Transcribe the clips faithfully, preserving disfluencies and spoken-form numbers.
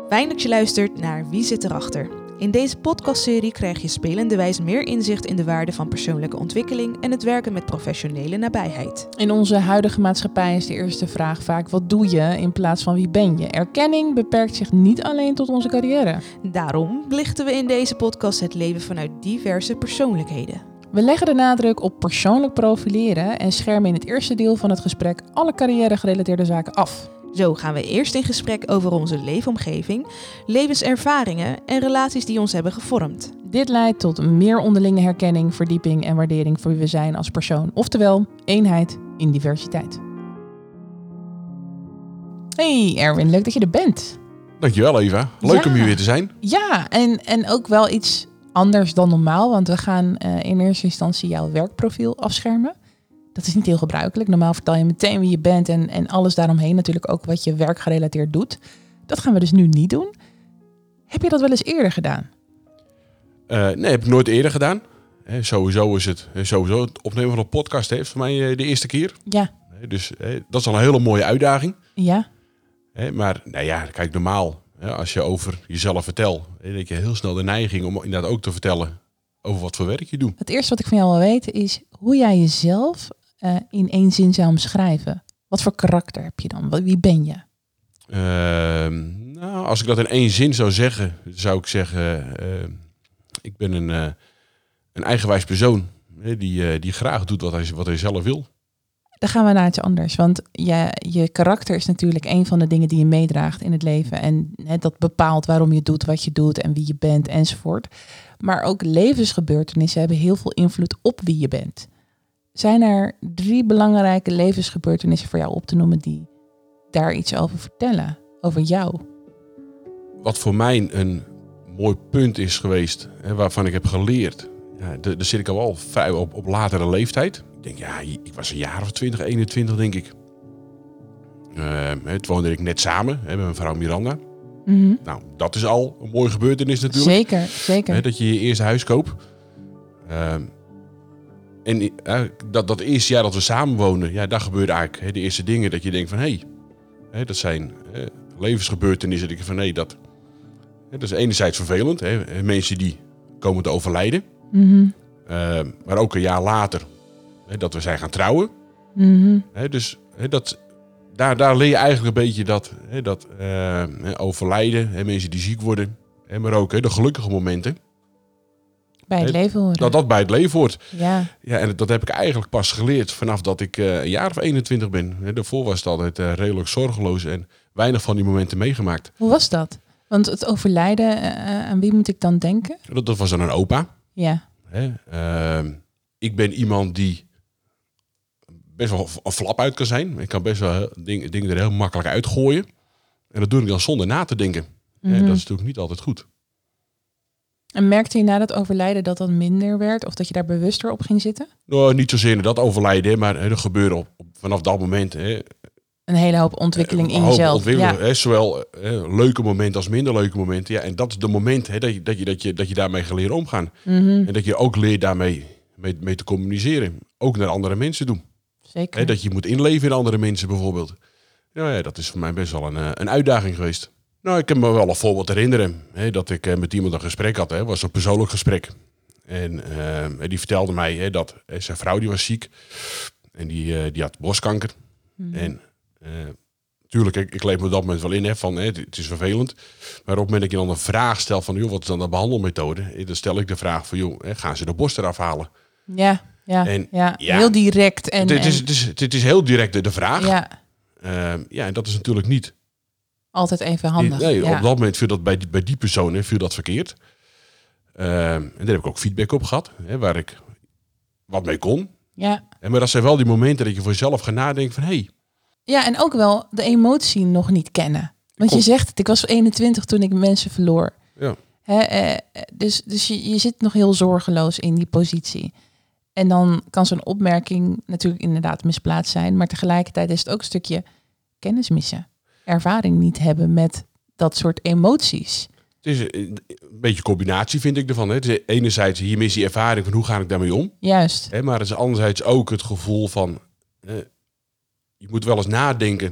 Fijn dat je luistert naar Wie zit erachter? In deze podcastserie krijg je spelenderwijs meer inzicht in de waarde van persoonlijke ontwikkeling en het werken met professionele nabijheid. In onze huidige maatschappij is de eerste vraag vaak: wat doe je in plaats van wie ben je? Erkenning beperkt zich niet alleen tot onze carrière. Daarom belichten we in deze podcast het leven vanuit diverse persoonlijkheden. We leggen de nadruk op persoonlijk profileren en schermen in het eerste deel van het gesprek alle carrière-gerelateerde zaken af. Zo gaan we eerst in gesprek over onze leefomgeving, levenservaringen en relaties die ons hebben gevormd. Dit leidt tot meer onderlinge herkenning, verdieping en waardering voor wie we zijn als persoon. Oftewel, eenheid in diversiteit. Hey Erwin, leuk dat je er bent. Dankjewel Eva, leuk Ja. om hier weer te zijn. Ja, en, en ook wel iets anders dan normaal, want we gaan uh, in eerste instantie jouw werkprofiel afschermen. Dat is niet heel gebruikelijk. Normaal vertel je meteen wie je bent en, en alles daaromheen, natuurlijk ook wat je werkgerelateerd doet. Dat gaan we dus nu niet doen. Heb je dat wel eens eerder gedaan? Uh, nee, heb ik nooit eerder gedaan. He, sowieso is het, he, sowieso het opnemen van een podcast heeft voor mij uh, de eerste keer. Ja. He, dus he, dat is al een hele mooie uitdaging. Ja. He, maar nou ja, kijk, normaal, he, als je over jezelf vertelt, dan heb je heel snel de neiging om inderdaad ook te vertellen over wat voor werk je doet. Het eerste wat ik van jou wil weten is hoe jij jezelf uh, in één zin zou omschrijven. Wat voor karakter heb je dan? Wie ben je? Uh, nou, als ik dat in één zin zou zeggen, zou ik zeggen, uh, ik ben een, uh, een eigenwijs persoon hè, die, uh, die graag doet wat hij, wat hij zelf wil. Dan gaan we naar iets anders, want je, je karakter is natuurlijk een van de dingen die je meedraagt in het leven. En hè, dat bepaalt waarom je doet wat je doet en wie je bent enzovoort. Maar ook levensgebeurtenissen hebben heel veel invloed op wie je bent. Zijn er drie belangrijke levensgebeurtenissen voor jou op te noemen die daar iets over vertellen, over jou? Wat voor mij een mooi punt is geweest, hè, waarvan ik heb geleerd. Ja, daar zit ik al wel vrij op, op latere leeftijd. Ik denk, ja, ik was een jaar of twintig, eenentwintig, denk ik. Uh, toen woonde ik net samen hè, met mijn vrouw Miranda. Mm-hmm. Nou, dat is al een mooie gebeurtenis natuurlijk. Zeker, zeker. Hè, dat je je eerste huis koopt. Uh, en uh, dat, dat eerste jaar dat we samen woonden, ja, daar gebeurde eigenlijk hè, de eerste dingen dat je denkt van, hé, hey, dat zijn hè, levensgebeurtenissen. Dat je van, hé, hey, dat, hè, dat is enerzijds vervelend. Hè, mensen die komen te overlijden. Mm-hmm. Uh, maar ook een jaar later hè, dat we zijn gaan trouwen. Mm-hmm. Hè, dus hè, dat, daar, daar leer je eigenlijk een beetje dat, hè, dat uh, overlijden, hè, mensen die ziek worden, hè, maar ook hè, de gelukkige momenten. Bij het hè, leven horen. Dat dat bij het leven hoort. Ja. Ja, en dat heb ik eigenlijk pas geleerd vanaf dat ik uh, een jaar of eenentwintig ben. Hè, daarvoor was het altijd uh, redelijk zorgeloos en weinig van die momenten meegemaakt. Hoe was dat? Want het overlijden, uh, aan wie moet ik dan denken? Dat, dat was dan een opa. Ja. Hè, uh, ik ben iemand die best wel een flap uit kan zijn. Ik kan best wel dingen, dingen er heel makkelijk uitgooien. En dat doe ik dan zonder na te denken. Mm-hmm. Hè, dat is natuurlijk niet altijd goed. En merkte je na dat overlijden dat dat minder werd? Of dat je daar bewuster op ging zitten? Nou, niet zozeer in dat overlijden, maar hè, er gebeurde op, op, vanaf dat moment... Hè, een hele hoop ontwikkeling in hoop jezelf. Ontwikkeling, ja. hè, zowel hè, leuke momenten als minder leuke momenten. Ja, en dat is de moment hè, dat, je, dat, je, dat, je, dat je daarmee gaat leren omgaan. Mm-hmm. En dat je ook leert daarmee mee, mee te communiceren. Ook naar andere mensen doen. Zeker. Hè, dat je moet inleven in andere mensen bijvoorbeeld. Nou ja, dat is voor mij best wel een, een uitdaging geweest. Nou, ik kan me wel een voorbeeld herinneren. Hè, dat ik met iemand een gesprek had. Het was een persoonlijk gesprek. En uh, die vertelde mij hè, dat hè, zijn vrouw die was ziek. En die, uh, die had borstkanker. Mm-hmm. En uh, tuurlijk, ik, ik leef me op dat moment wel in. Hè, van, hè, het is vervelend. Maar op het moment dat je dan een vraag stelt van... Joh, wat is dan de behandelmethode? Dan stel ik de vraag van... Joh, hè, gaan ze de borst eraf halen? Ja, ja, en, ja. ja heel direct. En, het, het, en... Is, het, is, het is heel direct de, de vraag. Ja. Uh, ja, en dat is natuurlijk niet... Altijd even handig. Nee, ja. Op dat moment viel dat bij die, bij die persoon hè, viel dat verkeerd. Uh, en daar heb ik ook feedback op gehad. Hè, waar ik wat mee kon. Ja. En maar dat zijn wel die momenten dat je voor jezelf gaat nadenken van... Hey, ja, en ook wel de emotie nog niet kennen. Want Kom. je zegt het, ik was eenentwintig toen ik mensen verloor. Ja. Hè, eh, dus dus je, je zit nog heel zorgeloos in die positie. En dan kan zo'n opmerking natuurlijk inderdaad misplaatst zijn. Maar tegelijkertijd is het ook een stukje kennis missen. Ervaring niet hebben met dat soort emoties. Het is een beetje combinatie, vind ik ervan. Hè. Het is enerzijds hier mis die ervaring van hoe ga ik daarmee om. Juist. Hè, maar het is anderzijds ook het gevoel van... Eh, je moet wel eens nadenken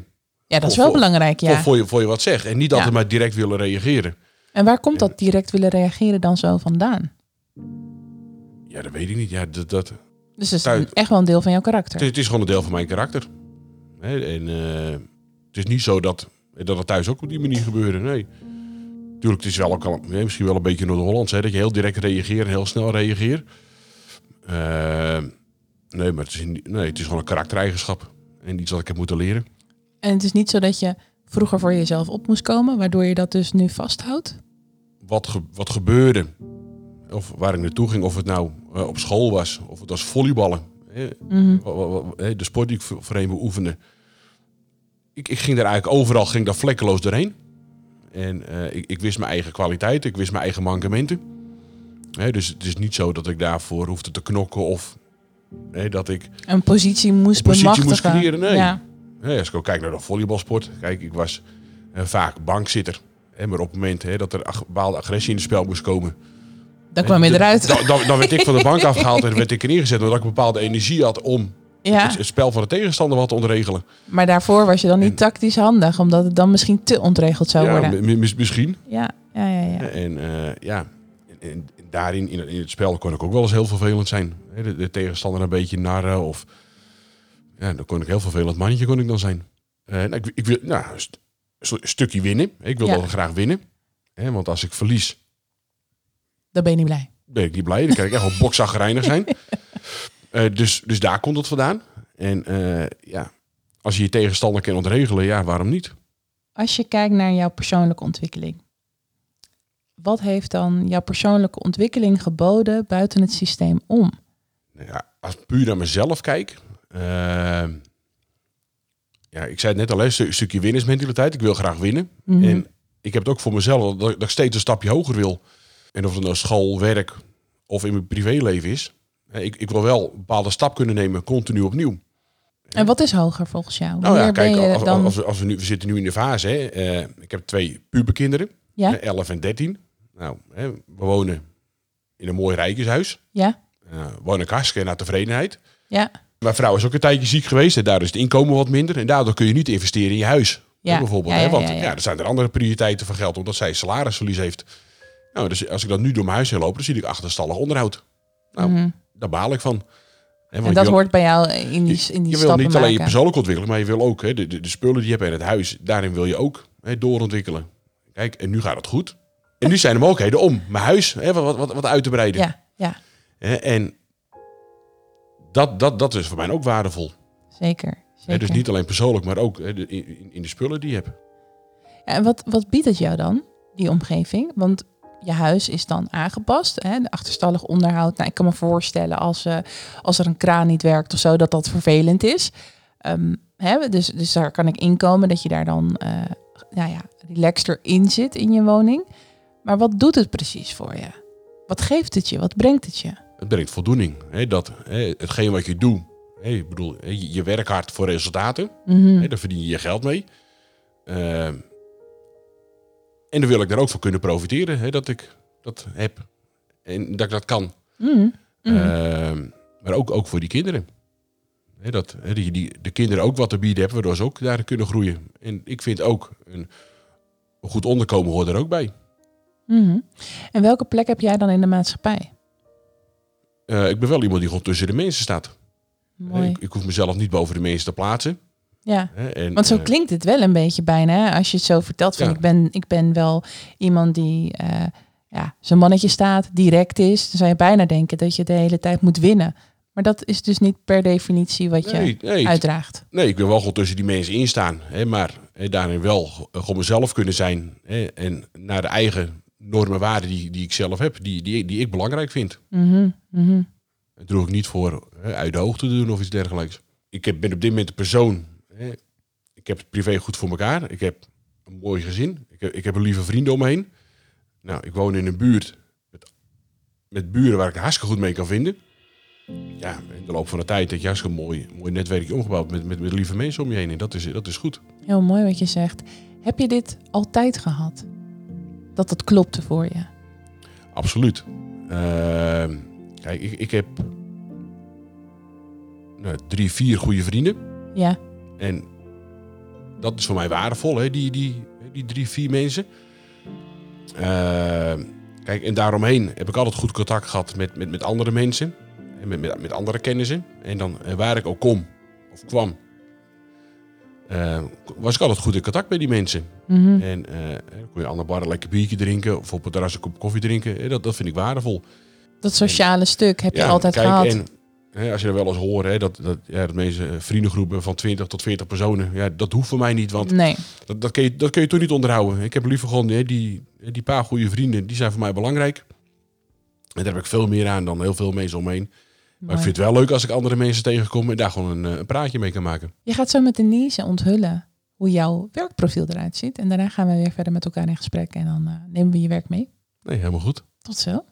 Ja, dat is voor, wel voor, belangrijk, ja. Voor, voor, je, voor je wat zegt. En niet altijd Ja. maar direct willen reageren. En waar komt dat direct willen reageren dan zo vandaan? Ja, dat weet ik niet. Ja, dat, dat, Dus dat is Thuis- echt wel een deel van jouw karakter. het, is, het is gewoon een deel van mijn karakter. Hè, en uh, het is niet zo dat, dat het thuis ook op die manier gebeurde. Nee. Tuurlijk, het is wel ook al, nee, misschien wel een beetje Noord-Hollands. Hè, dat je heel direct reageert en heel snel reageert. Uh, nee, maar het is, nee, het is gewoon een karaktereigenschap. En iets wat ik heb moeten leren. En het is niet zo dat je vroeger voor jezelf op moest komen, waardoor je dat dus nu vasthoudt? Wat, ge, wat gebeurde, of waar ik naartoe ging, of het nou uh, op school was, of het was volleyballen. Hè, Mm-hmm. de sport die ik voorheen beoefende. Ik, ik ging daar eigenlijk overal ging daar vlekkeloos doorheen. En uh, ik, ik wist mijn eigen kwaliteit, ik wist mijn eigen mankementen. Hè, dus het is niet zo dat ik daarvoor hoefde te knokken of hè, dat ik een positie moest een positie bemachtigen. moest creëren. Nee. Ja. Ja, als ik ook kijk naar de volleybalsport. Kijk, ik was uh, vaak bankzitter. Hè, maar op het moment hè, dat er ag- bepaalde agressie in het spel moest komen. Dan kwam je eruit. Dan, dan, dan werd ik van de bank afgehaald en werd ik erin gezet. Omdat ik een bepaalde energie had om Ja. het, het spel van de tegenstander wat te ontregelen. Maar daarvoor was je dan niet En, tactisch handig, omdat het dan misschien te ontregeld zou ja, worden. m- m- misschien. Ja, ja, ja. ja. En uh, ja, en, en daarin in, in het spel kon ik ook wel eens heel vervelend zijn. De, de tegenstander een beetje narren of ja, dan kon ik heel vervelend mannetje kon ik dan zijn. Uh, nou, ik, ik wil nou, een, st- een stukje winnen. Ik wil Ja. wel graag winnen. Hè, want als ik verlies, Dan ben je niet blij. ben ik niet blij. Dan kan ik echt wel bokzaggerijnig zijn. uh, dus, dus daar komt het vandaan. En uh, ja, als je je tegenstander kan ontregelen, ja, waarom niet? Als je kijkt naar jouw persoonlijke ontwikkeling. Wat heeft dan jouw persoonlijke ontwikkeling geboden buiten het systeem om? Nou ja, als ik puur naar mezelf kijk. Uh, ja, ik zei het net al, een st- stukje winnersmentaliteit. Ik wil graag winnen. Mm-hmm. En ik heb het ook voor mezelf dat, dat ik steeds een stapje hoger wil. En of het nou school, werk of in mijn privéleven is. Ik, ik wil wel een bepaalde stap kunnen nemen, continu opnieuw. En wat is hoger volgens jou? Nou ja, Wanneer kijk, ben je als, dan... als, we, als we nu, we zitten nu in de fase. Hè, uh, ik heb twee puberkinderen, Ja? hè, elf en dertien. Nou, hè, we wonen in een mooi rijtjeshuis. Ja? Uh, woon ik hartstikke naar tevredenheid. Ja? Mijn vrouw is ook een tijdje ziek geweest en daardoor is het inkomen wat minder. En daardoor kun je niet investeren in je huis. Ja. Hè, bijvoorbeeld. Ja, ja, hè, want ja, ja. ja, er zijn er andere prioriteiten van geld, omdat zij salarisverlies heeft. Nou, dus als ik dan nu door mijn huis heen loop, dan zie ik achterstallig onderhoud. Nou, Mm-hmm. daar baal ik van. Hè, want En dat je wil, hoort bij jou in die, in die je wil stappen niet alleen je maken. persoonlijk ontwikkelen, maar je wil ook hè, de, de, de spullen die je hebt in het huis, daarin wil je ook hè, doorontwikkelen. Kijk, en nu gaat het goed. En nu zijn er mogelijkheden om mijn huis hè, wat, wat, wat uit te breiden. Ja, ja, Hè, en dat, dat, dat is voor mij ook waardevol. zeker. zeker. Hè, dus niet alleen persoonlijk, maar ook hè, de, in, in de spullen die je hebt. Ja, en wat, wat biedt het jou dan, die omgeving? Want je huis is dan aangepast, hè? De achterstallig onderhoud. Nou, ik kan me voorstellen als, uh, als er een kraan niet werkt of zo, dat dat vervelend is. Um, hè? Dus, dus daar kan ik inkomen dat je daar dan uh, nou ja, relaxter in zit in je woning. Maar wat doet het precies voor je? Wat geeft het je? Wat brengt het je? Het brengt voldoening. Hè, dat, hè, hetgeen wat je doet, hè, ik bedoel, hè, je, je werkt hard voor resultaten. Mm-hmm. Hè, daar verdien je je geld mee. Uh, en dan wil ik daar ook van kunnen profiteren, hè, dat ik dat heb. En dat ik dat kan. Mm-hmm. Mm-hmm. Uh, maar ook, ook voor die kinderen. Hè, dat hè, die, die, de kinderen ook wat te bieden hebben, waardoor ze ook daar kunnen groeien. En ik vind ook, een, een goed onderkomen hoort er ook bij. Mm-hmm. En welke plek heb jij dan in de maatschappij? Uh, ik ben wel iemand die gewoon tussen de mensen staat. Mooi. Ik, ik hoef mezelf niet boven de mensen te plaatsen. Ja, Hè, en, want zo uh, klinkt het wel een beetje bijna. Hè? Als je het zo vertelt van Ja. ik, ben, ik ben wel iemand die uh, ja, zijn mannetje staat, direct is. Dan zou je bijna denken dat je de hele tijd moet winnen. Maar dat is dus niet per definitie wat je nee, nee, uitdraagt. Nee, ik wil wel gewoon tussen die mensen instaan. Hè, maar hè, daarin wel gewoon mezelf kunnen zijn. Hè, en naar de eigen normen en waarden die, die ik zelf heb. Die, die, die ik belangrijk vind. Mm-hmm, mm-hmm. Dat doe ik niet voor hè, uit de hoogte te doen of iets dergelijks. Ik heb, ben op dit moment een persoon. Hè, ik heb het privé goed voor elkaar. Ik heb een mooi gezin. Ik heb, ik heb een lieve vrienden om me heen. Nou, ik woon in een buurt met, met buren waar ik hartstikke goed mee kan vinden. Ja, in de loop van de tijd heb je hartstikke een mooi, mooi netwerkje omgebouwd met, met, met lieve mensen om je heen. En dat is, dat is goed. Heel mooi wat je zegt. Heb je dit altijd gehad? Dat het klopte voor je? Absoluut. Uh, kijk, ik, ik heb nou, drie, vier goede vrienden. Ja. En dat is voor mij waardevol, hè, die, die, die drie, vier mensen. Uh, kijk, en daaromheen heb ik altijd goed contact gehad met, met, met andere mensen. En met, met, met andere kennissen. En dan waar ik ook kom, of kwam, uh, was ik altijd goed in contact met die mensen. Mm-hmm. En uh, dan kon je aan de bar een lekker biertje drinken, of op het terras een kop koffie drinken. Dat, dat vind ik waardevol. Dat sociale en, stuk heb je ja, altijd kijk, gehad. En, hè, als je er wel eens hoort, hè, dat, dat, ja, dat mensen vriendengroepen van twintig tot veertig personen, ja, dat hoeft voor mij niet, want nee. dat, dat, kun je, dat kun je toch niet onderhouden. Ik heb liever gewoon hè, die, die paar goede vrienden, die zijn voor mij belangrijk. En daar heb ik veel meer aan dan heel veel mensen omheen. Maar Mooi. Ik vind het wel leuk als ik andere mensen tegenkom en daar gewoon een, een praatje mee kan maken. Je gaat zo met Denise onthullen hoe jouw werkprofiel eruit ziet. En daarna gaan we weer verder met elkaar in gesprek en dan uh, nemen we je werk mee. Nee, helemaal goed. Tot zo.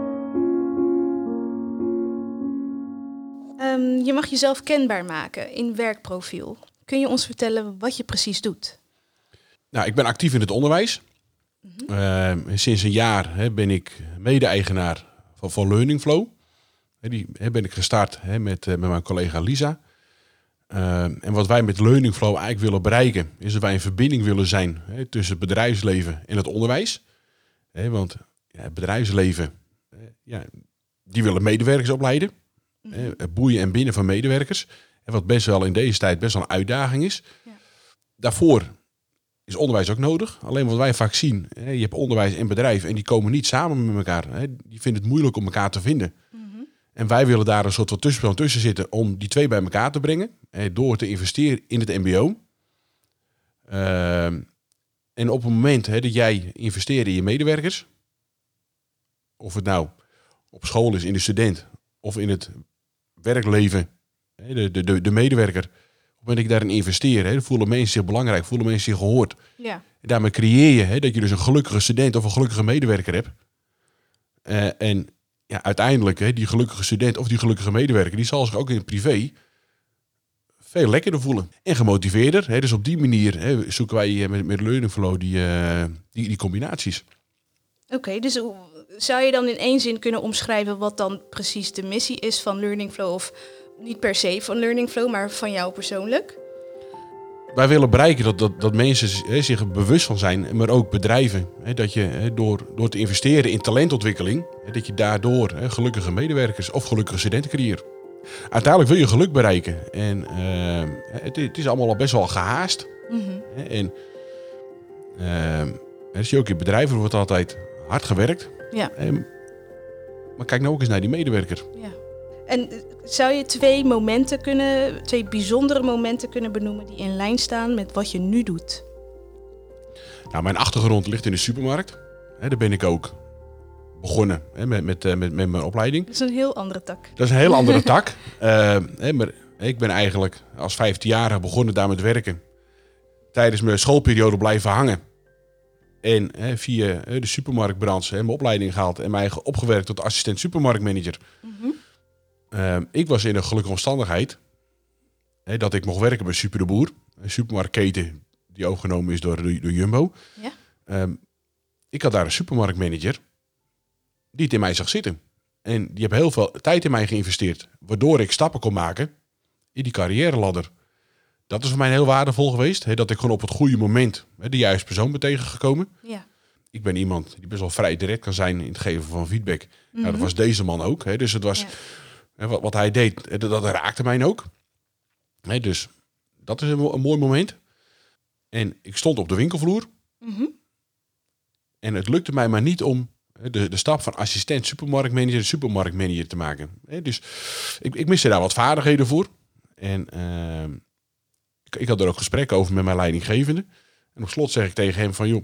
Um, je mag jezelf kenbaar maken in werkprofiel. Kun je ons vertellen wat je precies doet? Nou, ik ben actief in het onderwijs. Mm-hmm. Uh, sinds een jaar hè, ben ik mede-eigenaar van, van Learning Flow. He, die he, ben ik gestart he, met, uh, met mijn collega Lisa. Uh, en wat wij met Learning Flow eigenlijk willen bereiken, is dat wij een verbinding willen zijn he, tussen het bedrijfsleven en het onderwijs. He, want ja, het bedrijfsleven, he, ja, die willen medewerkers opleiden. Mm-hmm. He, boeien en binnen van medewerkers. En wat best wel in deze tijd best wel een uitdaging is. Ja. Daarvoor is onderwijs ook nodig. Alleen wat wij vaak zien, hè, je hebt onderwijs en bedrijf en die komen niet samen met elkaar. Hè. Die vinden het moeilijk om elkaar te vinden. Mm-hmm. En wij willen daar een soort van tussenpersoon tussen zitten om die twee bij elkaar te brengen. Hè, door te investeren in het mbo. Uh, en op het moment hè, dat jij investeert in je medewerkers, of het nou op school is, in de student of in het werkleven, hè, de, de, de, de medewerker. Op het moment dat je daarin investeert, hè, voelen mensen zich belangrijk, voelen mensen zich gehoord. Ja. En daarmee creëer je hè, dat je dus een gelukkige student of een gelukkige medewerker hebt. Uh, en ja, uiteindelijk, hè, die gelukkige student of die gelukkige medewerker, die zal zich ook in het privé veel lekkerder voelen. En gemotiveerder. Hè, dus op die manier hè, zoeken wij met, met Learning Flow die, uh, die, die combinaties. Oké, okay, dus zou je dan in één zin kunnen omschrijven wat dan precies de missie is van Learning Flow? Of niet per se van Learning Flow, maar van jou persoonlijk? Wij willen bereiken dat, dat, dat mensen hè, zich er bewust van zijn, maar ook bedrijven. Hè, dat je hè, door, door te investeren in talentontwikkeling, hè, dat je daardoor hè, gelukkige medewerkers of gelukkige studenten creëert. Uiteindelijk wil je geluk bereiken. En uh, het, het is allemaal al best wel gehaast. Mm-hmm. En uh, zie je ook in bedrijven wordt altijd hard gewerkt. Ja. En, maar kijk nou ook eens naar die medewerker. Ja. En zou je twee momenten kunnen, twee bijzondere momenten kunnen benoemen die in lijn staan met wat je nu doet? Nou, mijn achtergrond ligt in de supermarkt. He, daar ben ik ook begonnen he, met, met, met, met mijn opleiding. Dat is een heel andere tak. Dat is een heel andere tak. Uh, he, maar ik ben eigenlijk als vijftienjarige begonnen daar met werken. Tijdens mijn schoolperiode blijven hangen. En he, via he, de supermarktbranche he, mijn opleiding gehaald en mij opgewerkt tot assistent supermarktmanager. Mm-hmm. Uh, ik was in een gelukkige omstandigheid hè, dat ik mocht werken bij Super de Boer. Een supermarktketen die overgenomen is door, door Jumbo. Ja. Uh, ik had daar een supermarktmanager die het in mij zag zitten. En die heeft heel veel tijd in mij geïnvesteerd. Waardoor ik stappen kon maken in die carrièreladder. Dat is voor mij heel waardevol geweest. Hè, dat ik gewoon op het goede moment hè, de juiste persoon ben tegengekomen. Ja. Ik ben iemand die best wel vrij direct kan zijn in het geven van feedback. Mm-hmm. Nou, dat was deze man ook. Hè, dus het was... Ja. Wat, wat hij deed, dat, dat raakte mij ook. Nee, dus dat is een, een mooi moment. En ik stond op de winkelvloer. Mm-hmm. En het lukte mij maar niet om de, de stap van assistent supermarktmanager supermarktmanager te maken. Nee, dus ik, ik miste daar wat vaardigheden voor. En uh, ik, ik had er ook gesprekken over met mijn leidinggevende. En op slot zeg ik tegen hem van... joh,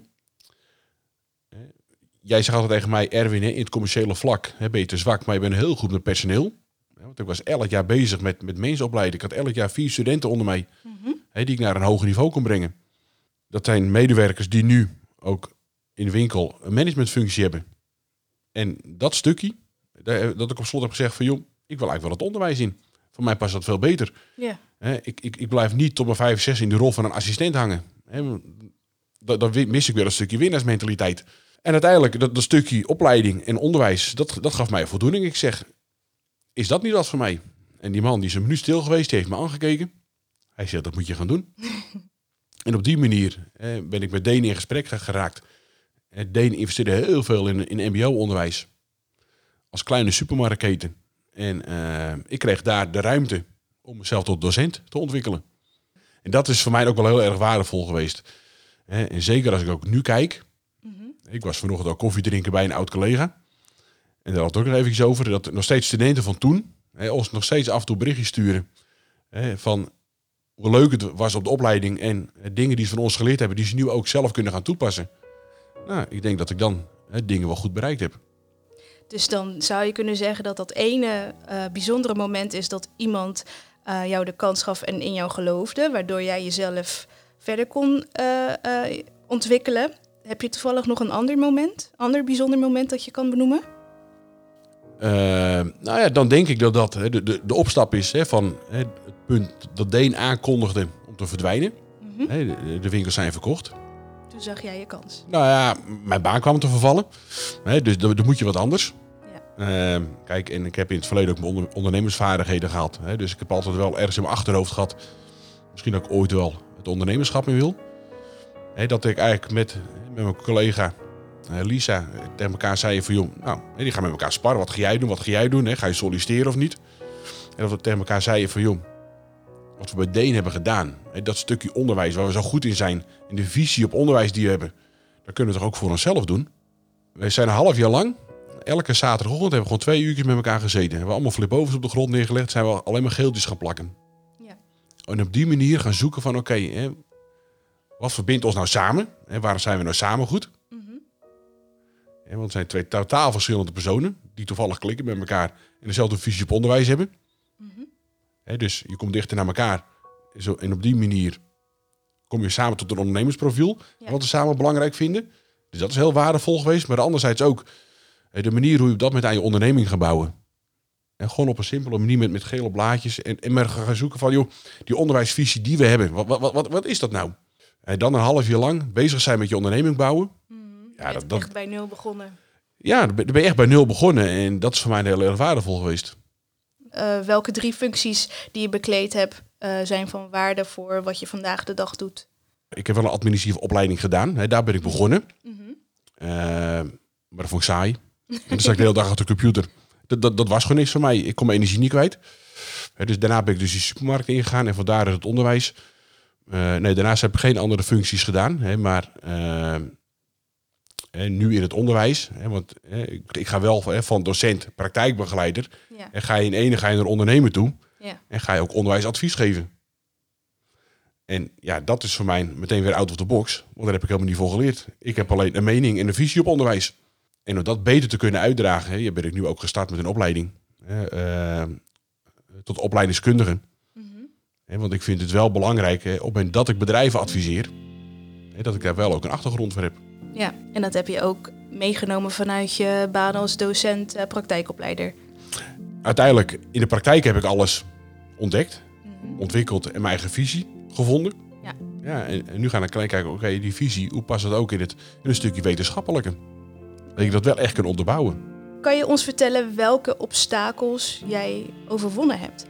jij zegt altijd tegen mij, Erwin, in het commerciële vlak ben je te zwak, maar je bent heel goed met personeel. Want ik was elk jaar bezig met, met mensen opleiden. Ik had elk jaar vier studenten onder mij. Mm-hmm. Hè, die ik naar een hoger niveau kon brengen. Dat zijn medewerkers die nu ook in de winkel een managementfunctie hebben. En dat stukje, dat ik op slot heb gezegd van... joh, ik wil eigenlijk wel het onderwijs in. Voor mij past dat veel beter. Yeah. Hè, ik, ik, ik blijf niet tot mijn vijf, zes in de rol van een assistent hangen. Hè, dan, dan mis ik weer een stukje winnaarsmentaliteit. En uiteindelijk, dat, dat stukje opleiding en onderwijs... Dat, dat gaf mij voldoening. Ik zeg... is dat niet wat voor mij? En die man die is een minuut stil geweest, die heeft me aangekeken. Hij zegt, dat moet je gaan doen. En op die manier eh, ben ik met Deen in gesprek geraakt. Eh, Deen investeerde heel veel in, in M B O-onderwijs. Als kleine supermarktketen. En uh, ik kreeg daar de ruimte om mezelf tot docent te ontwikkelen. En dat is voor mij ook wel heel erg waardevol geweest. Eh, en zeker als ik ook nu kijk. Mm-hmm. Ik was vanochtend ook koffie drinken bij een oud collega. En daar had het ook nog eventjes over. Dat nog steeds studenten van toen eh, ons nog steeds af en toe berichtjes sturen. Eh, van hoe leuk het was op de opleiding. En eh, dingen die ze van ons geleerd hebben. Die ze nu ook zelf kunnen gaan toepassen. Nou, ik denk dat ik dan eh, dingen wel goed bereikt heb. Dus dan zou je kunnen zeggen dat dat ene uh, bijzondere moment is dat iemand uh, jou de kans gaf en in jou geloofde, waardoor jij jezelf verder kon uh, uh, ontwikkelen. Heb je toevallig nog een ander moment, ander bijzonder moment dat je kan benoemen? Uh, nou ja, dan denk ik dat dat hè, de, de, de opstap is hè, van hè, het punt dat Deen aankondigde om te verdwijnen. Mm-hmm. Hè, de, de winkels zijn verkocht. Toen zag jij je kans. Nou ja, mijn baan kwam te vervallen. Hè, dus dan moet je wat anders. Ja. Uh, kijk, en ik heb in het verleden ook mijn onder, ondernemersvaardigheden gehad. Hè, dus ik heb altijd wel ergens in mijn achterhoofd gehad. Misschien dat ik ooit wel het ondernemerschap in wil. Hè, dat ik eigenlijk met, met mijn collega uh, Lisa tegen elkaar zei van joh, nou, die gaan met elkaar sparren. Wat ga jij doen? Wat ga jij doen? Hè? Ga je solliciteren of niet? En dat we tegen elkaar zeiden van joh, wat we bij Deen hebben gedaan. Hè, dat stukje onderwijs waar we zo goed in zijn. En de visie op onderwijs die we hebben. Dat kunnen we toch ook voor onszelf doen. We zijn een half jaar lang. Elke zaterdagochtend hebben we gewoon twee uurtjes met elkaar gezeten. We hebben allemaal flipovers op de grond neergelegd. Zijn we alleen maar geeltjes gaan plakken. Ja. En op die manier gaan zoeken van oké, okay, wat verbindt ons nou samen? Hè, waarom zijn we nou samen goed? Mm-hmm. Hè, want het zijn twee totaal verschillende personen. Die toevallig klikken met elkaar. En dezelfde visie op onderwijs hebben. Mm-hmm. Hè, dus je komt dichter naar elkaar. En op die manier kom je samen tot een ondernemersprofiel. Ja. Wat we samen belangrijk vinden. Dus dat is heel waardevol geweest. Maar anderzijds ook de manier hoe je op dat moment aan je onderneming gaat bouwen. En gewoon op een simpele manier met, met gele blaadjes. En, en maar gaan zoeken van, joh, die onderwijsvisie die we hebben. Wat, wat, wat, wat is dat nou? En dan een half jaar lang bezig zijn met je onderneming bouwen. Mm, ja, dat, dat echt bij nul begonnen. Ja, dan ben je echt bij nul begonnen. En dat is voor mij heel erg waardevol geweest. Uh, welke drie functies die je bekleed hebt uh, zijn van waarde voor wat je vandaag de dag doet? Ik heb wel een administratieve opleiding gedaan. Hè, daar ben ik begonnen. Mm-hmm. Uh, maar dat vond ik saai. En dan zat ik de hele dag achter de computer. Dat, dat, dat was gewoon niks voor mij. Ik kon mijn energie niet kwijt. Hè, dus daarna ben ik dus die supermarkt ingegaan. En vandaar het onderwijs. Uh, nee, daarnaast heb ik geen andere functies gedaan. Hè, maar uh, hè, nu in het onderwijs. Hè, want hè, ik, ik ga wel hè, van docent, praktijkbegeleider. Ja. En ga je in ene ga je naar ondernemer toe. Ja. En ga je ook onderwijsadvies geven. En ja, dat is voor mij meteen weer out of the box. Want daar heb ik helemaal niet voor geleerd. Ik heb alleen een mening en een visie op onderwijs. En om dat beter te kunnen uitdragen, hè, ben ik nu ook gestart met een opleiding. Hè, uh, tot opleidingskundige. Mm-hmm. Hè, want ik vind het wel belangrijk, hè, op het moment dat ik bedrijven adviseer, hè, dat ik daar wel ook een achtergrond voor heb. Ja, en dat heb je ook meegenomen vanuit je baan als docent, uh, praktijkopleider. Uiteindelijk, in de praktijk heb ik alles ontdekt, mm-hmm. ontwikkeld en mijn eigen visie gevonden. Ja. Ja, en, en nu gaan we kijken, oké, okay, die visie, hoe past dat ook in, het, in een stukje wetenschappelijke? Dat je dat wel echt kan onderbouwen. Kan je ons vertellen welke obstakels jij overwonnen hebt?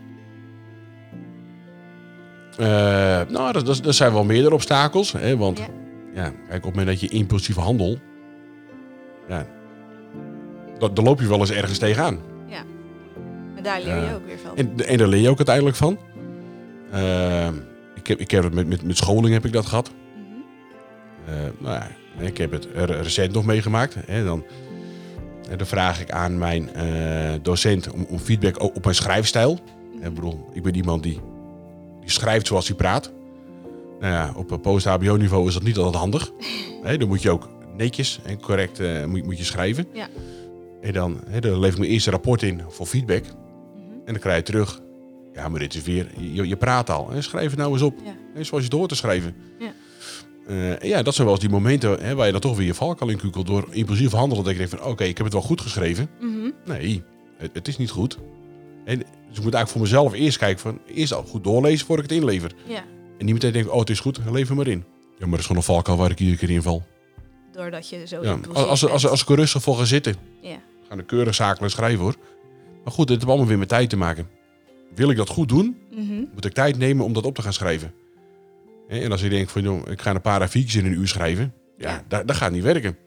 Uh, nou, dat, dat, dat zijn wel meerdere obstakels. Hè, want ja. Ja, kijk, op het moment dat je impulsieve handel, ja, daar loop je wel eens ergens tegenaan. Ja, en daar leer je uh, ook weer van. En, en daar leer je ook uiteindelijk van. Uh, ik heb, ik heb het met, met, met scholing heb ik dat gehad. Mm-hmm. Uh, nou ja, ik heb het recent nog meegemaakt. Hè, dan, dan vraag ik aan mijn uh, docent om, om feedback op mijn schrijfstijl. Mm-hmm. Ik bedoel, ik ben iemand die, die schrijft zoals hij praat. Nou ja, op post-H B O-niveau is dat niet altijd handig. Hè, dan moet je ook netjes en correct uh, moet, moet je schrijven. Ja. En dan, hè, dan lever ik mijn eerste rapport in voor feedback. Mm-hmm. En dan krijg je terug. Ja, maar dit is weer, je, je praat al. Hè, schrijf het nou eens op. Ja. Hè, zoals je het hoort te schrijven. Ja. Uh, ja, dat zijn wel eens die momenten hè, waar je dan toch weer je valkuil in kukelt door impulsief handelen. Dat je denkt van, oké, okay, ik heb het wel goed geschreven. Mm-hmm. Nee, het, het is niet goed. En, dus ik moet eigenlijk voor mezelf eerst kijken van, eerst al goed doorlezen voordat ik het inlever. Ja. En niet meteen denken, oh, het is goed, lever maar in. Ja, maar dat is gewoon een valkuil waar ik iedere keer in val. Doordat je zo ja, als, als, als, als ik er rustig voor ga zitten, ja. gaan er keurig zakelijk schrijven hoor. Maar goed, het heeft allemaal weer met tijd te maken. Wil ik dat goed doen, mm-hmm. moet ik tijd nemen om dat op te gaan schrijven. En als je denkt van, joh, ik ga een paar A viertjes in een uur schrijven. Ja, Ja. Dat, dat gaat niet werken.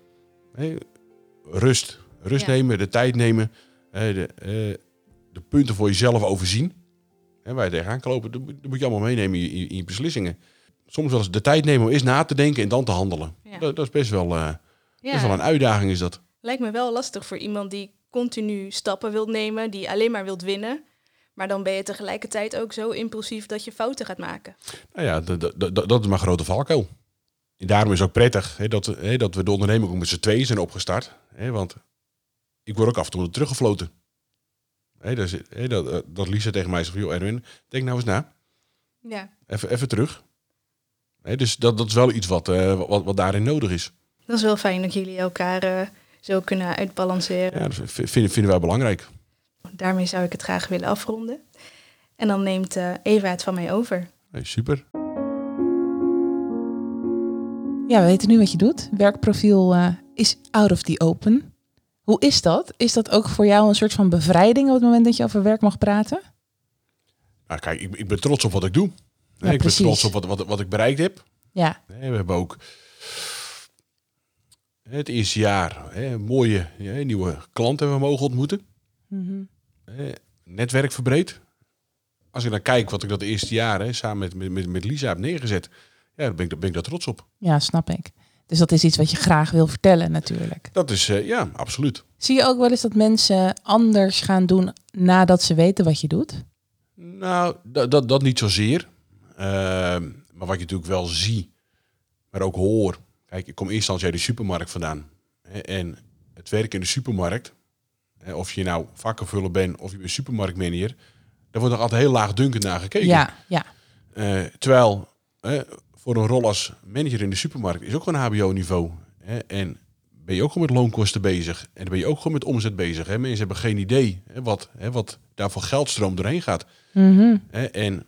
Rust. Rust Ja. nemen, de tijd nemen. De, de punten voor jezelf overzien. Waar je tegenaan kan lopen, dat moet je allemaal meenemen in je, in je beslissingen. Soms wel eens de tijd nemen om eens na te denken en dan te handelen. Ja. Dat, dat is best wel, uh, Ja. best wel een uitdaging is dat. Lijkt me wel lastig voor iemand die continu stappen wilt nemen, die alleen maar wilt winnen. Maar dan ben je tegelijkertijd ook zo impulsief dat je fouten gaat maken. Nou ja, dat, dat, dat, dat is mijn grote valkuil. En daarom is het ook prettig hè, dat, hè, dat we de onderneming ook met z'n tweeën zijn opgestart. Hè, want ik word ook af en toe teruggefloten. Hè, dat, is, hè, dat, dat Lisa tegen mij zegt van, joh Erwin, denk nou eens na. Ja, Even, even terug. Hè, dus dat, dat is wel iets wat, uh, wat, wat daarin nodig is. dat is wel fijn dat jullie elkaar uh, zo kunnen uitbalanceren. Ja, dat vinden, vinden wij belangrijk. Daarmee zou ik het graag willen afronden. En dan neemt uh, Eva het van mij over. Hey, super. Ja, we weten nu wat je doet. Werkprofiel uh, is out of the open. Hoe is dat? Is dat ook voor jou een soort van bevrijding op het moment dat je over werk mag praten? Nou, kijk, ik, ik ben trots op wat ik doe. Ja, ik ben precies. trots op wat, wat, wat ik bereikt heb. Ja. We hebben ook het eerste jaar hè, mooie hè, nieuwe klanten hebben we mogen ontmoeten. Mm-hmm. Netwerk verbreed. Als ik dan kijk wat ik dat eerste jaar hè, samen met, met, met Lisa heb neergezet, ja, dan ben ik, ben ik daar trots op. Ja, snap ik. Dus dat is iets wat je graag wil vertellen natuurlijk. Dat is, uh, ja, absoluut. Zie je ook wel eens dat mensen anders gaan doen nadat ze weten wat je doet? Nou, dat, dat, dat niet zozeer. Uh, maar wat je natuurlijk wel ziet, maar ook hoor. Kijk, ik kom eerst uit de supermarkt vandaan. En het werk in de supermarkt, of je nou vakkenvuller bent of je bent supermarktmanager, daar wordt nog altijd heel laagdunkend naar gekeken. Ja, ja. Uh, terwijl uh, voor een rol als manager in de supermarkt is ook gewoon H B O-niveau. Hè, en ben je ook gewoon met loonkosten bezig. En dan ben je ook gewoon met omzet bezig. Hè. Mensen hebben geen idee hè, wat, hè, wat daar voor geldstroom doorheen gaat. Mm-hmm. Hè, en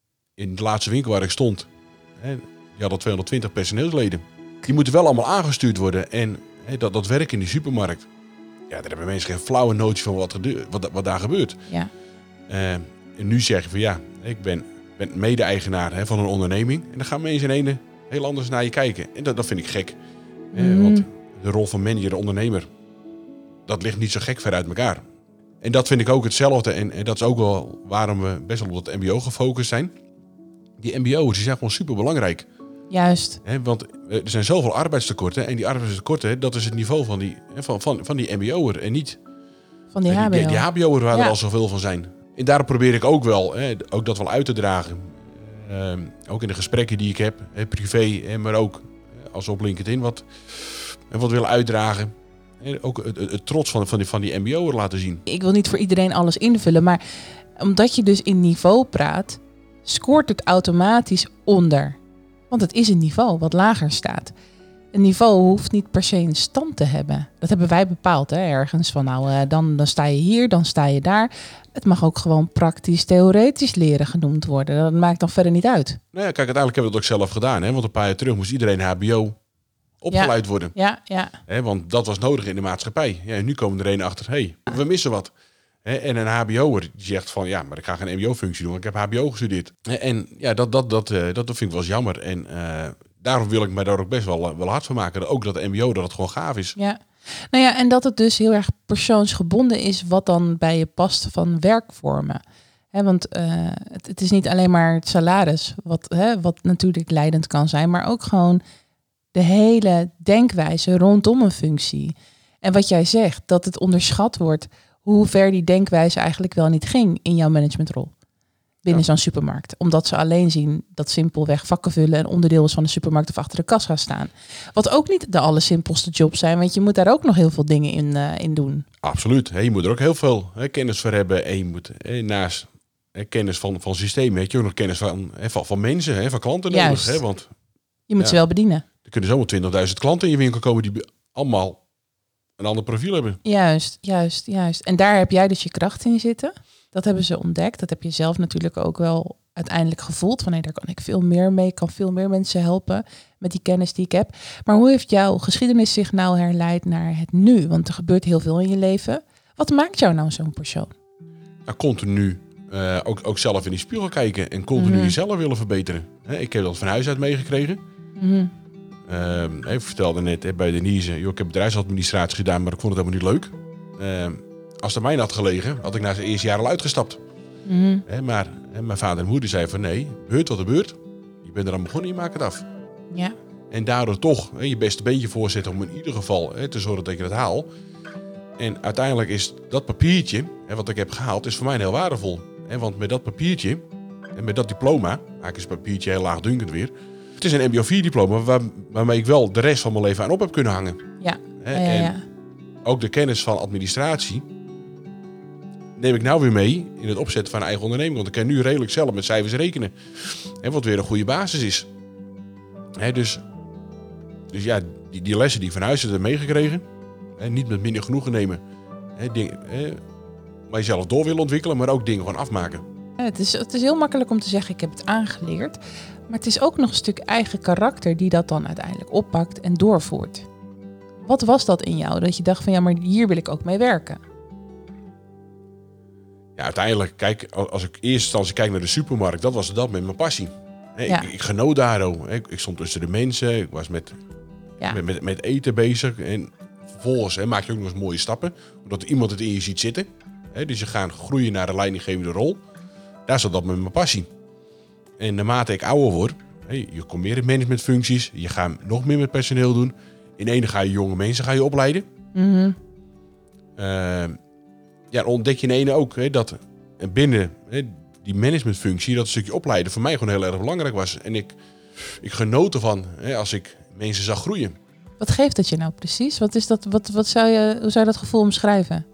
in de laatste winkel waar ik stond, hè, die hadden tweehonderdtwintig personeelsleden. Die moeten wel allemaal aangestuurd worden. En hè, dat, dat werk in de supermarkt, ja, daar hebben mensen geen flauwe notie van wat, er, wat, wat daar gebeurt. Ja. Uh, en nu zeg je van ja, ik ben, ben mede-eigenaar hè, van een onderneming. En dan gaan mensen in ene heel anders naar je kijken. En dat, dat vind ik gek. Mm. Uh, want de rol van manager, ondernemer, dat ligt niet zo gek ver uit elkaar. En dat vind ik ook hetzelfde. En, en dat is ook wel waarom we best wel op dat M B O gefocust zijn. Die M B O's die zijn gewoon super belangrijk. Juist. He, want er zijn zoveel arbeidstekorten. En die arbeidstekorten, dat is het niveau van die, van, van, van die M B O'er. En niet van die H B O. Die, die H B O'er waar ja. er al zoveel van zijn. En daarom probeer ik ook wel, he, ook dat wel uit te dragen. Uh, ook in de gesprekken die ik heb, he, privé, he, maar ook als we op LinkedIn wat, wat willen uitdragen. He, ook het, het, het trots van, van die, van die M B O'er laten zien. Ik wil niet voor iedereen alles invullen, maar omdat je dus in niveau praat, scoort het automatisch onder. Want het is een niveau wat lager staat. Een niveau hoeft niet per se een stand te hebben. Dat hebben wij bepaald, hè, ergens. Van nou, uh, dan, dan sta je hier, dan sta je daar. Het mag ook gewoon praktisch, theoretisch leren genoemd worden. Dat maakt dan verder niet uit. Nou ja, kijk, uiteindelijk hebben we dat ook zelf gedaan. Hè? Want een paar jaar terug moest iedereen H B O opgeleid ja. worden. Ja, ja. Hè? Want dat was nodig in de maatschappij. Ja, en nu komen er een achter, hé, hey, we missen wat. Hè? En een H B O'er die zegt van, ja, maar ik ga geen M B O-functie doen, want ik heb H B O gestudeerd. En ja, dat, dat, dat, uh, dat, dat vind ik wel eens jammer. En uh, daarom wil ik mij daar ook best wel, wel hard van maken. Ook dat de M B O, dat het gewoon gaaf is. Ja. Nou ja, en dat het dus heel erg persoonsgebonden is wat dan bij je past van werkvormen. He, want uh, het, het is niet alleen maar het salaris, wat, he, wat natuurlijk leidend kan zijn, maar ook gewoon de hele denkwijze rondom een functie. En wat jij zegt, dat het onderschat wordt hoe ver die denkwijze eigenlijk wel niet ging in jouw managementrol. Binnen ja. zo'n supermarkt. Omdat ze alleen zien dat simpelweg vakken vullen een onderdeel is van de supermarkt of achter de kas gaan staan. Wat ook niet de allersimpelste jobs zijn, want je moet daar ook nog heel veel dingen in, uh, in doen. Absoluut. He, je moet er ook heel veel he, kennis voor hebben. En je moet he, naast he, kennis van, van systemen, heb je ook nog kennis van, he, van, van mensen, he, van klanten Juist. nodig. He, want je moet ja, ze wel bedienen. Er kunnen zomaar twintigduizend klanten in je winkel komen die allemaal een ander profiel hebben. Juist, juist, juist. En daar heb jij dus je kracht in zitten. Dat hebben ze ontdekt. Dat heb je zelf natuurlijk ook wel uiteindelijk gevoeld. Van nee, daar kan ik veel meer mee. Ik kan veel meer mensen helpen met die kennis die ik heb. Maar hoe heeft jouw geschiedenis zich nou herleid naar het nu? Want er gebeurt heel veel in je leven. Wat maakt jou nou zo'n persoon? Nou, continu Uh, ook, ook zelf in die spiegel kijken en continu Mm-hmm. jezelf willen verbeteren. He, ik heb dat van huis uit meegekregen. Mm-hmm. Uh, ik vertelde net he, bij Denise, joh, ik heb bedrijfsadministratie gedaan, maar ik vond het helemaal niet leuk. Uh, als het aan mij had gelegen, had ik na zijn eerste jaar al uitgestapt. Mm-hmm. He, maar he, mijn vader en moeder zeiden van nee, gebeurt wat er gebeurt. Je bent er aan begonnen, je maakt het af. Ja. En daardoor toch he, je beste beentje voorzetten om in ieder geval he, te zorgen dat je het haalt. En uiteindelijk is dat papiertje, he, wat ik heb gehaald, is voor mij heel waardevol. He, want met dat papiertje en met dat diploma, eigenlijk is het papiertje heel laagdunkend weer. Het is een M B O vier diploma waar, waarmee ik wel de rest van mijn leven aan op heb kunnen hangen. Ja. He, Ja, ja, ja. En ook de kennis van administratie neem ik nou weer mee in het opzetten van een eigen onderneming. Want ik kan nu redelijk zelf met cijfers rekenen. He, wat weer een goede basis is. He, dus, dus ja, die, die lessen die ik van huis heb meegekregen. He, niet met minder genoegen nemen. He, dingen, he, maar jezelf door willen ontwikkelen, maar ook dingen gewoon afmaken. Ja, het, is, het is heel makkelijk om te zeggen, ik heb het aangeleerd. Maar het is ook nog een stuk eigen karakter die dat dan uiteindelijk oppakt en doorvoert. Wat was dat in jou? Dat je dacht van ja, maar hier wil ik ook mee werken. Ja, uiteindelijk, kijk, als ik eerst instantie kijk naar de supermarkt, dat was dat met mijn passie. He, Ja. ik, ik genoot daardoor. Ik, ik stond tussen de mensen, ik was met, Ja. met, met, met eten bezig. En vervolgens he, maak je ook nog eens mooie stappen, omdat iemand het in je ziet zitten. He, dus je gaat groeien naar een leidinggevende rol. Daar zat dat met mijn passie. En naarmate ik ouder word, hey, je komt meer in managementfuncties, je gaat nog meer met personeel doen. In ene ga je jonge mensen ga je opleiden. Mm-hmm. Uh, ja, dan ontdek je in ene ook hey, dat binnen hey, die managementfunctie, dat stukje opleiden voor mij gewoon heel erg belangrijk was. En ik, ik genoot ervan hey, als ik mensen zag groeien. Wat geeft dat je nou precies? Wat is dat, wat, wat zou je, hoe zou je dat gevoel omschrijven?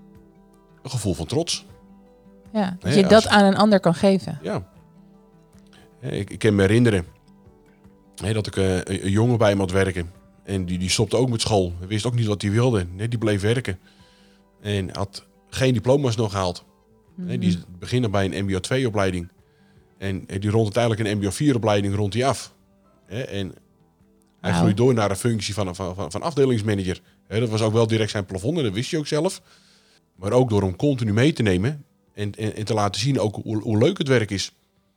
Een gevoel van trots. Ja, dat Nee, je als- dat aan een ander kan geven. Ja. Ja, ik, ik kan me herinneren hè, dat ik uh, een, een jongen bij me had werken. En die, die stopte ook met school. Hij wist ook niet wat hij wilde. Nee, die bleef werken. En had geen diploma's nog gehaald. Mm-hmm. Nee, die beginnen bij een M B O twee opleiding. En eh, die rond uiteindelijk een M B O vier opleiding rond hij af. Hè, en hij Wauw. groeit door naar een functie van, van, van, van afdelingsmanager. Hè, dat was ook wel direct zijn plafond en dat wist hij ook zelf. Maar ook door hem continu mee te nemen. En, en, en te laten zien ook hoe, hoe leuk het werk is.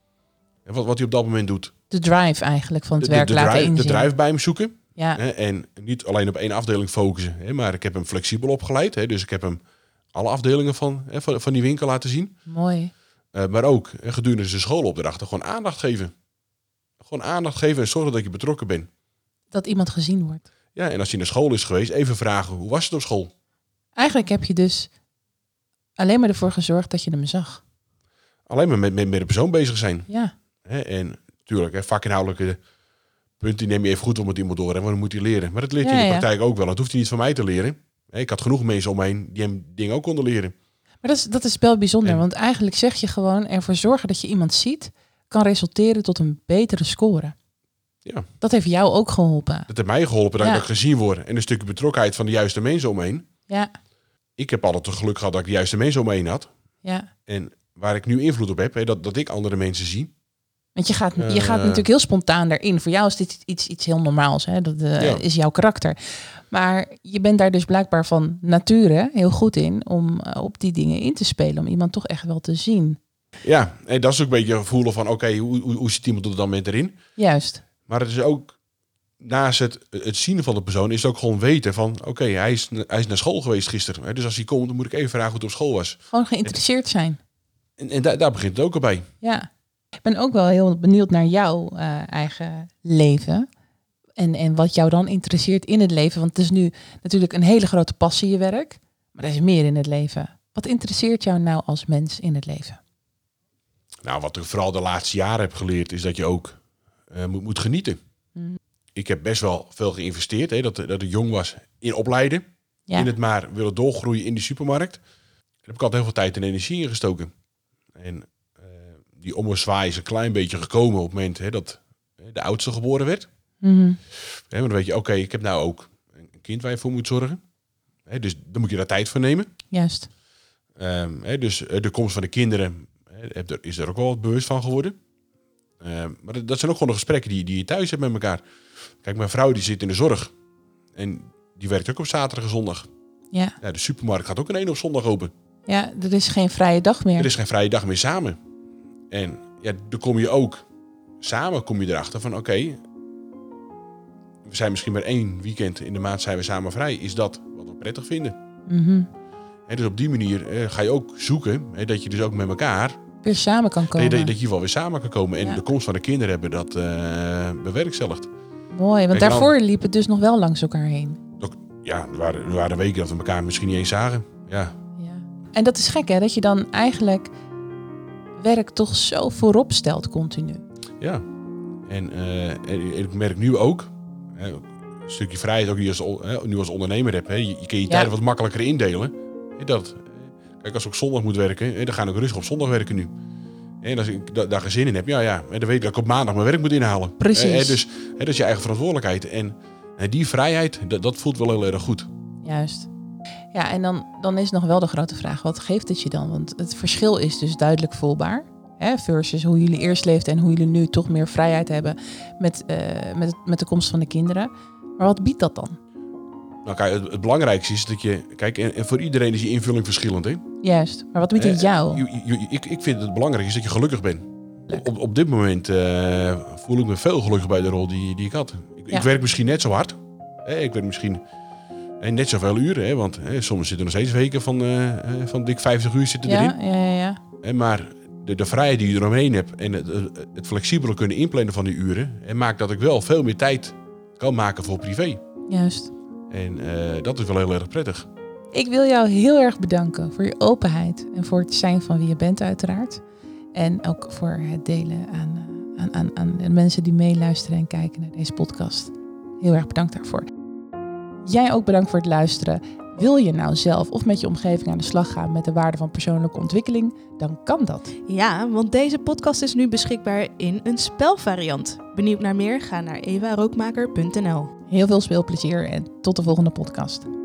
En wat, wat hij op dat moment doet. De drive eigenlijk van het De, de, werk de, laten drive, de inzien. drive bij hem zoeken. Ja, Hè, en niet alleen op één afdeling focussen. Hè, maar ik heb hem flexibel opgeleid. Hè, dus ik heb hem alle afdelingen van, hè, van, van die winkel laten zien. mooi. Uh, maar ook hè, gedurende zijn schoolopdrachten gewoon aandacht geven. Gewoon aandacht geven en zorgen dat je betrokken bent. Dat iemand gezien wordt. Ja, en als hij naar school is geweest, even vragen, hoe was het op school? Eigenlijk heb je dus alleen maar ervoor gezorgd dat je hem zag. Alleen maar met, met, met de persoon bezig zijn. Ja, Hè, en natuurlijk, hè, vakinhoudelijke punten die neem je even goed om met iemand door. Hè, want dan moet hij leren. Maar dat leert Ja, hij in de ja. praktijk ook wel. Dat hoeft hij niet van mij te leren. Hè, ik had genoeg mensen om me heen die hem dingen ook konden leren. maar dat is, dat is wel bijzonder. En- Want eigenlijk zeg je gewoon ervoor zorgen dat je iemand ziet, kan resulteren tot een betere score. Ja. Dat heeft jou ook geholpen. Dat heeft mij geholpen dat Ja. ik gezien word. En een stukje betrokkenheid van de juiste mensen om me heen. Ja, Ik heb altijd het geluk gehad dat ik de juiste mensen om me heen had. ja. En waar ik nu invloed op heb, hè, dat, dat ik andere mensen zie. Want je gaat, je Eh. gaat natuurlijk heel spontaan daarin. Voor jou is dit iets, iets heel normaals. Hè? Dat eh, Ja. is jouw karakter. Maar je bent daar dus blijkbaar van nature heel goed in om eh, op die dingen in te spelen. Om iemand toch echt wel te zien. Ja, en dat is ook een beetje een gevoel van, oké, hoe, hoe, hoe zit iemand er dan met erin? Juist. Maar het is ook, naast het, het zien van de persoon, is het ook gewoon weten van, oké, hij, is, hij is naar school geweest gisteren. Hè, dus als hij komt, dan moet ik even vragen hoe het op school was. Gewoon geïnteresseerd zijn. En, en daar, daar begint het ook al bij. Ja. Ik ben ook wel heel benieuwd naar jouw eh, eigen leven. En, en wat jou dan interesseert in het leven. Want het is nu natuurlijk een hele grote passie, je werk. Maar er is meer in het leven. Wat interesseert jou nou als mens in het leven? Nou, wat ik vooral de laatste jaren heb geleerd, is dat je ook uh, moet, moet genieten. Mm. Ik heb best wel veel geïnvesteerd, hè, dat, dat ik jong was in opleiden. Ja. In het maar willen doorgroeien in de supermarkt. Daar heb ik altijd heel veel tijd en energie in gestoken. En uh, die ommezwaai is een klein beetje gekomen op het moment hè, dat hè, de oudste geboren werd. Mm-hmm. Hè, maar dan weet je, oké, okay, ik heb nou ook een kind waar je voor moet zorgen. Hè, dus daar moet je daar tijd voor nemen. Juist. Um, hè, dus uh, de komst van de kinderen hè, is er ook wel wat bewust van geworden. Um, maar dat, dat zijn ook gewoon de gesprekken die, die je thuis hebt met elkaar. Kijk, mijn vrouw die zit in de zorg. En die werkt ook op zaterdag en zondag. Ja. Ja, de supermarkt gaat ook een één op zondag open. Ja, er is geen vrije dag meer. Er is geen vrije dag meer samen. En ja, dan kom je ook samen kom je erachter van oké, okay, we zijn misschien maar één weekend in de maand zijn we samen vrij. Is dat wat we prettig vinden? Mm-hmm. He, dus op die manier eh, ga je ook zoeken he, dat je dus ook met elkaar weer samen kan komen. Dat je, dat je wel weer samen kan komen. En ja. de komst van de kinderen hebben dat uh, bewerkstelligd. Mooi, want Kijk, daarvoor dan, liep het dus nog wel langs elkaar heen. Ja, er waren, er waren weken dat we elkaar misschien niet eens zagen. Ja. Ja. En dat is gek hè, dat je dan eigenlijk werk toch zo voorop stelt continu. Ja, en, uh, en ik merk nu ook, hè, een stukje vrijheid ook nu als, hè, nu als ondernemer heb. Hè, je, je kan je ja. tijden wat makkelijker indelen. Hè, dat, kijk, als ik op zondag moet werken, hè, dan ga ik rustig op zondag werken nu. En als ik da- daar geen zin in heb, ja, ja, dan weet ik dat ik op maandag mijn werk moet inhalen. Precies. Hè, dus hè, dat is je eigen verantwoordelijkheid. En hè, die vrijheid, dat, dat voelt wel heel erg goed. Juist. Ja, en dan, dan is nog wel de grote vraag, wat geeft het je dan? Want het verschil is dus duidelijk voelbaar. Hè, versus hoe jullie eerst leefden en hoe jullie nu toch meer vrijheid hebben met, uh, met, het, met de komst van de kinderen. Maar wat biedt dat dan? Nou kijk, het, het belangrijkste is dat je... Kijk, en, en voor iedereen is die invulling verschillend, hè? Juist, maar wat biedt het jou? Uh, je, je, ik, ik vind het belangrijk is dat je gelukkig bent. Op, op dit moment uh, voel ik me veel gelukkiger bij de rol die, die ik had. Ik, ja. ik werk misschien net zo hard. Eh, ik werk misschien eh, net zoveel uren. Hè, want eh, soms zitten er nog steeds weken van, uh, van dik vijftig uur zitten ja, erin. Ja, ja, ja. Eh, maar de, de vrijheid die je eromheen hebt en het, het flexibele kunnen inplannen van die uren... En maakt dat ik wel veel meer tijd kan maken voor privé. Juist. En uh, dat is wel heel erg prettig. Ik wil jou heel erg bedanken voor je openheid en voor het zijn van wie je bent uiteraard. En ook voor het delen aan, aan, aan, aan de mensen die meeluisteren en kijken naar deze podcast. Heel erg bedankt daarvoor. Jij ook bedankt voor het luisteren. Wil je nou zelf of met je omgeving aan de slag gaan met de waarde van persoonlijke ontwikkeling, dan kan dat. Ja, want deze podcast is nu beschikbaar in een spelvariant. Benieuwd naar meer? Ga naar eva rookmaker punt n l. Heel veel speelplezier en tot de volgende podcast.